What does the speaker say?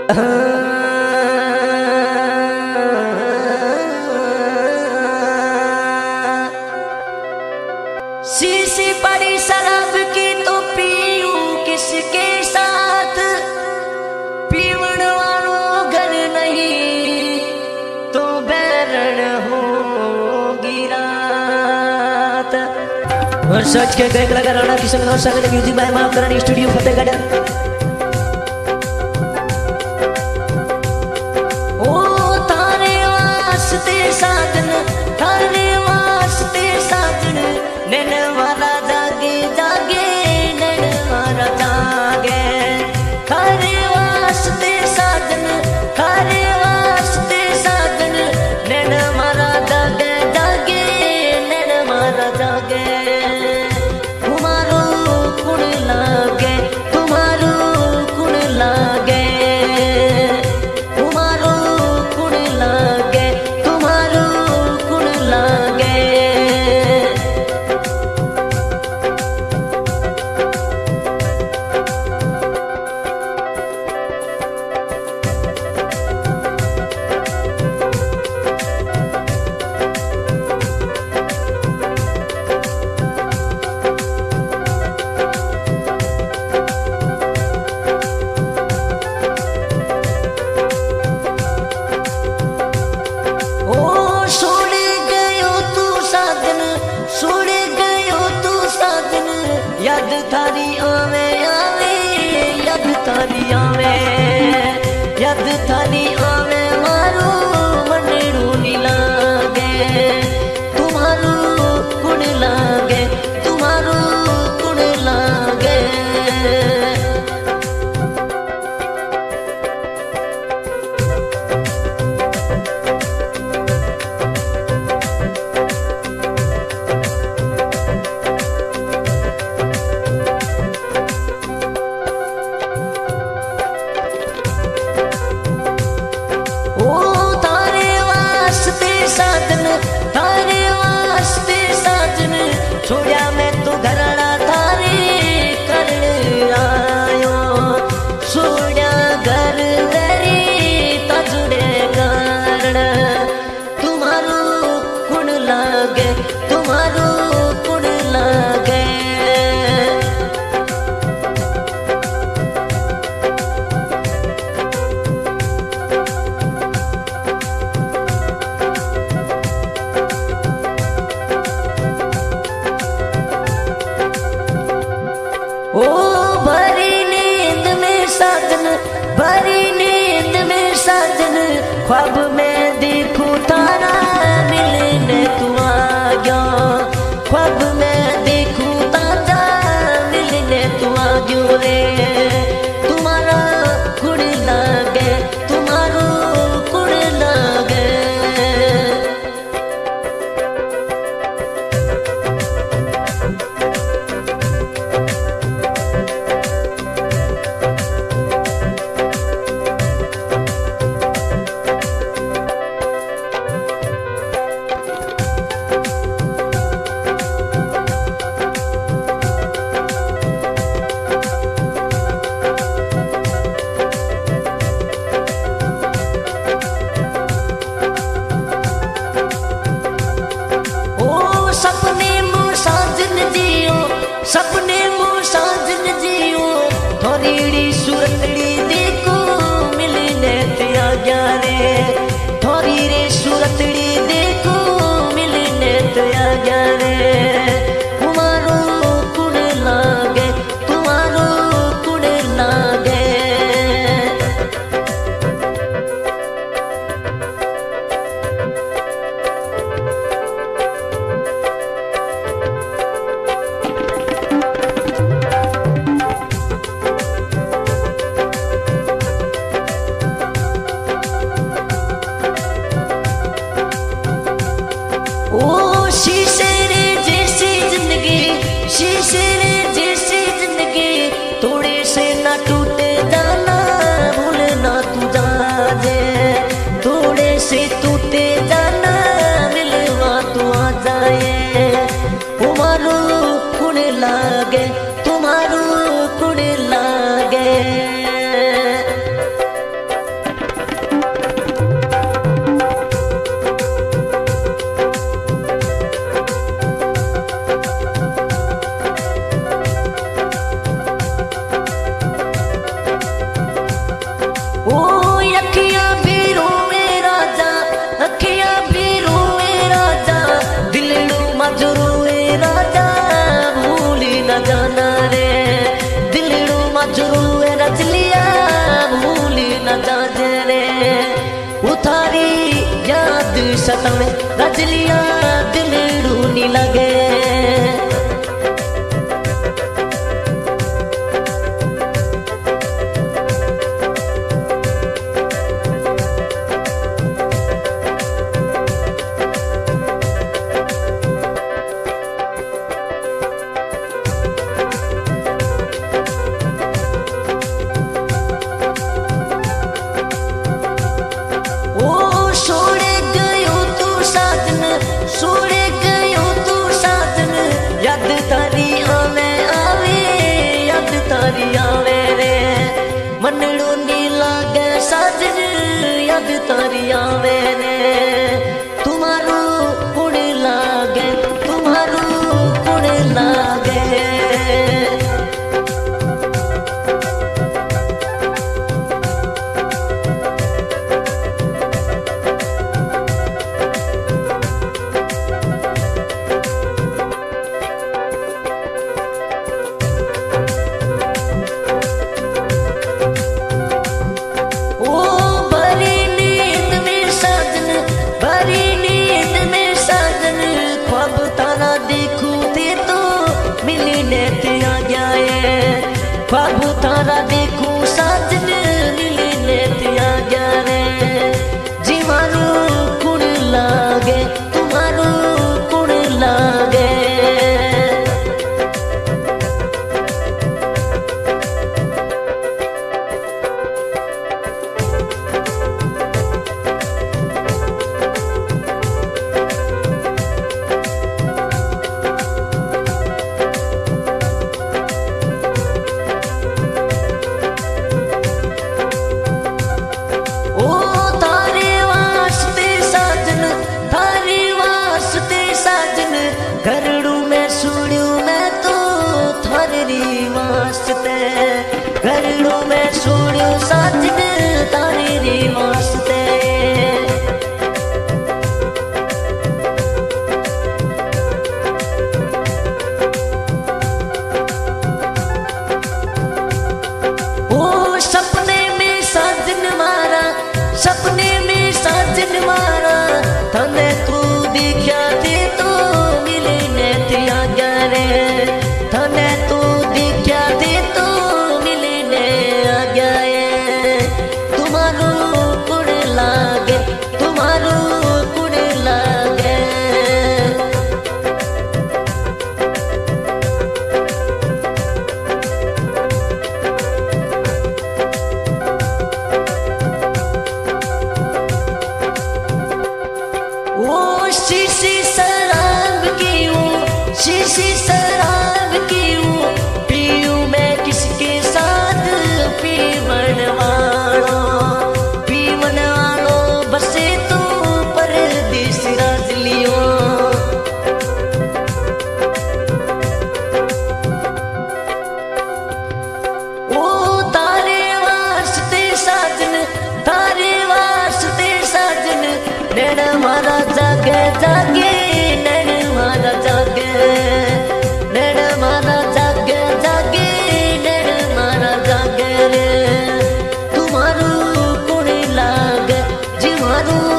शीशी पड़ी शराब की तो पीऊं किसके साथ, पीवण वालो घर नहीं तो बैरण होगी रात। और सच के गए कलाकार राणा किशन और संग music by Mahakaran studio Fatehgarh. साधन थारे वास्ते साधन, नैन वाला जागे जागे, नैन वाला जागे। थारे वास्ते साधन, थारे वास्ते साधन, नैन मारा जागे जागे, नैन मारा जागे। तुम्हारो कुण लागे, तुम्हारो कुण लागे, तुम्हारो कुण लागे, याद थारी आवे आवे, याद थारी आवे, याद थारी आवे, मारो मनड़ू नी लागे। तुम्हारो कुण लागे, तुम्हारो कुण लागे। साधन थारे वास्ते साधन, छोड़ा मैं तो घरड़ा थारे करने आयो। छोड़ा घर दरी तजुड़े कारण, तुम्हारो कुण लागे, तुम्हारो कुण लागे। ओ भरी नींद में साजन, भरी नींद में साजन, ख्वाब में देखूं तारा मिलने तू आ गया। ख्वाब में देखूं तारा मिलने तू आ गयो रे। तुम्हारा कुण लागे, तुम्हारो कुण लागे। ओ अखियां भी रोवे राजा, अखियां भी रोवे राजा, दिलड़ू मजरूए राजा, भूली न जाना रे, दिलड़ू मजरूए रजलिया, भूली न जाने रे। उतारी याद सतावे रजलिया, दिलड़ू नी लगे। मनड़ू नी लागे साजन, याद तारी आवे रे, तुम्हारू कुण लागे, तुम्हारू कुण लागे। ख्वाब तारा देखूं साजन, मिलने तिया गया रे, जीवारू कुण लागे, तुम्हारू कुण लागे। घरड़ू में सुड़ू मैं तो थारी वास्ते, घरड़ू में सुड़ू साजन थारी वास्ते। ओ सपने में साजन मारा, सपने में साजन मारा, तने तू दिखा दे तो थने तू दिखा दे तो मिलने आ गए। तुम्हारू कुण लागे, तुम्हारू कुण लागे। ओ शीशी शराब की, वो शीशी शराब की, वो पीऊं मैं किसके साथ, पीवन वालो, पीवन वालो बसे तो परदेस राजलियो। ओ तारे वास्ते साजन, तारे वास्ते साजन, नैन मारा जागे जागे, नैन मारा जागे, नैन मारा जागे जागे, नैन मारा जागे रे, तुम्हारू कुण लागे, जीवारू